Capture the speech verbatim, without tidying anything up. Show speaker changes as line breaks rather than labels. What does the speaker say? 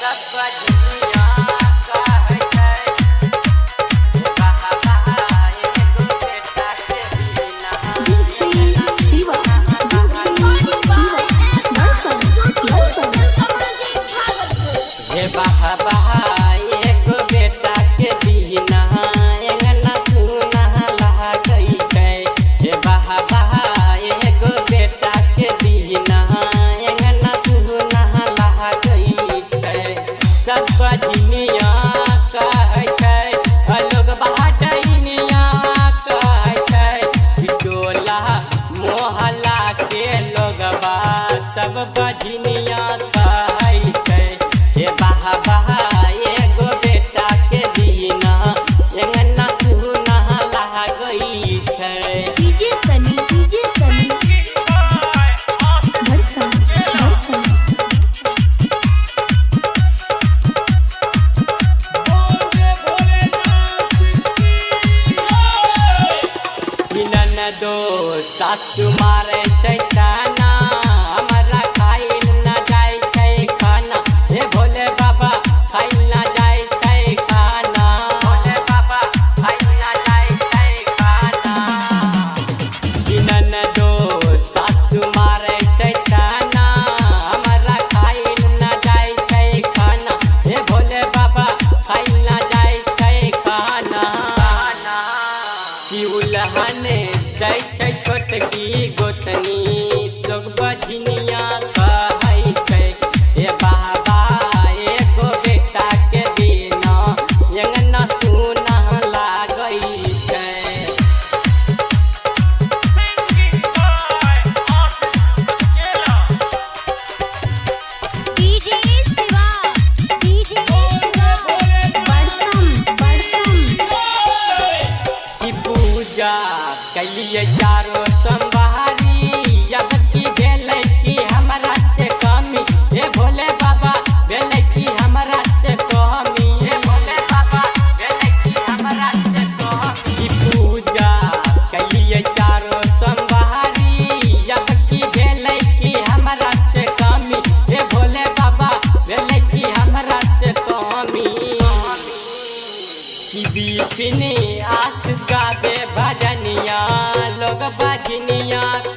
सब बजनिया कहै छै हे बाहा बाहा एगो बेटा के बिना एंगना सुना लागई छै।
डीजे सनी डीजे सनी भरसा भरसा
बोले बोले नाथ की नन दो सासु मारे छै ताना हमरा खाइल ना जाय छै खाना हे भोले बाबा खाइल ना जाय छै खाना भोले बाबा खाइल ना जाय छै खाना बिनन दो सासु मारे छै ताना हमरा खाइल ना जाय छै खाना हे भोले बाबा खाइल ना जाय छै खाना खाना की उलहने दै छै छोटकी गोतनी लोग बजनिया कहै छै हे बाबा एगो बेटा के बिना एंगना सुना लागई छै।
डीजे शिवा डीजे बड़सम बड़सम
की पूजा कैलिए चारो सोमवारी जब की भेलै की हमरा से कमी हे भोले बाबा भेलै की हमरा से कमी हे भोले बाबा भेलै की हमरा से कमी की पूजा कैलिए चारो सोमवारी जब की भेलै की हमरा से कमी हे भोले बाबा भेलै की हमरा से कमी की बिपिन आशीष गावे भजनिया लोग बजनिया